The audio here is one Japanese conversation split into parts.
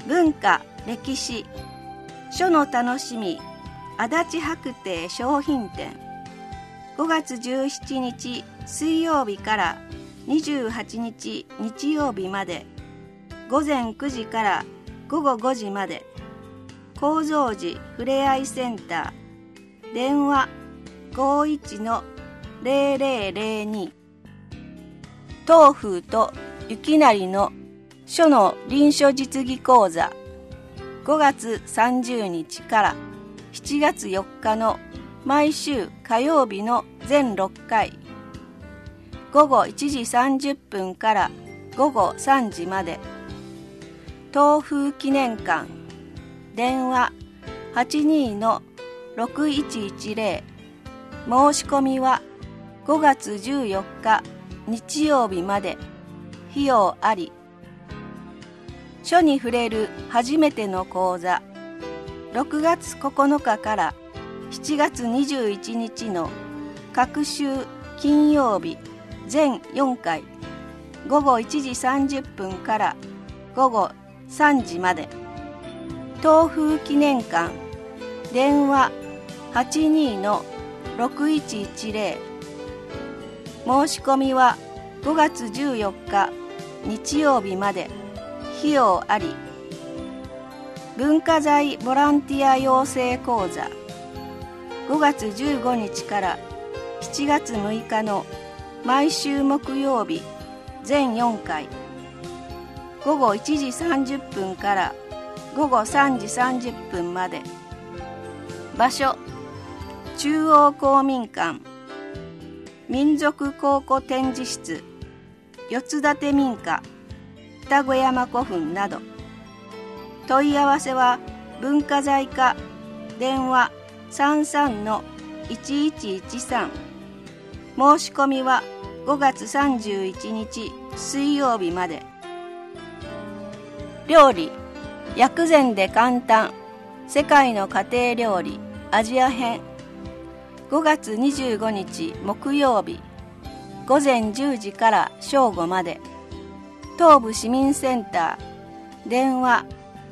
文化・歴史書の楽しみ足立白庭商品展、5月17日水曜日から28日日曜日まで、午前9時から午後5時まで、高蔵寺ふれあいセンター、電話 51-0002。 東風と雪成の書の臨書実技講座、5月30日から7月4日の毎週火曜日の全6回、午後1時30分から午後3時まで、東風記念館、電話 82-6110。 申し込みは5月14日日曜日まで、費用あり。書に触れる初めての講座、6月9日から7月21日の各週金曜日全4回、午後1時30分から午後3時まで、東風記念館、電話 82-6110。 申し込みは5月14日日曜日まで、費用あり。文化財ボランティア養成講座、5月15日から7月6日の毎週木曜日全4回、午後1時30分から午後3時30分まで。場所、中央公民館、民族考古展示室、四つ建て民家、二子山古墳など。問い合わせは文化財課、電話 33-1113。 申し込みは5月31日水曜日まで。料理、薬膳で簡単世界の家庭料理アジア編、5月25日木曜日、午前10時から正午まで。東部市民センター、電話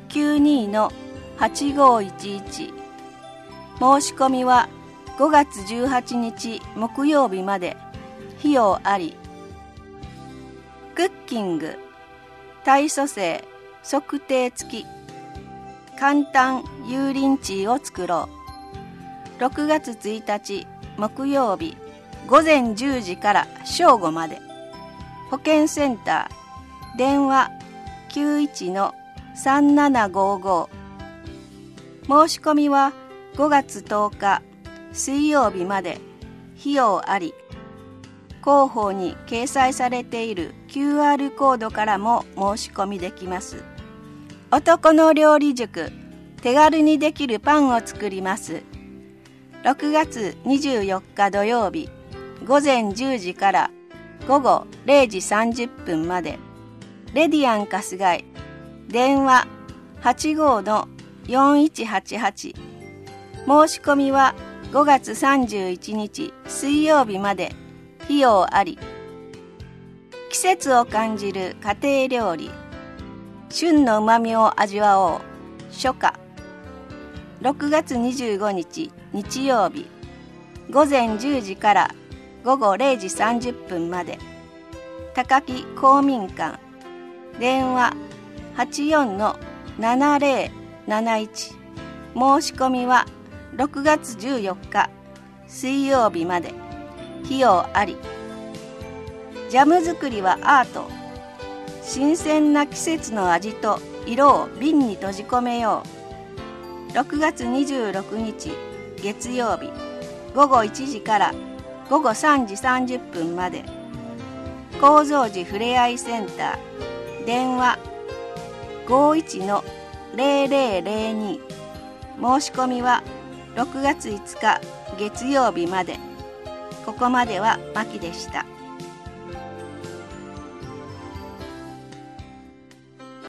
92-8511。 申し込みは5月18日木曜日まで、費用あり。クッキング、体組成測定付き、簡単油淋鶏を作ろう。6月1日木曜日、午前10時から正午まで。保健センター、電話 91-3755。 申し込みは5月10日水曜日まで、費用あり。広報に掲載されている QR コードからも申し込みできます。男の料理塾、手軽にできるパンを作ります。6月24日土曜日、午前10時から午後0時30分まで。レディアン春日井、電話 85-4188。 申し込みは5月31日水曜日まで、費用あり。季節を感じる家庭料理、旬の旨味を味わおう初夏。6月25日日曜日、午前10時から午後0時30分まで。高木公民館、電話 84-7071。 申し込みは6月14日水曜日まで、費用あり。ジャム作りはアート。新鮮な季節の味と色を瓶に閉じ込めよう。6月26日月曜日、午後1時から午後3時30分まで。高蔵寺ふれあいセンター、電話 51-0002。 申し込みは6月5日月曜日まで。ここまではマキでした。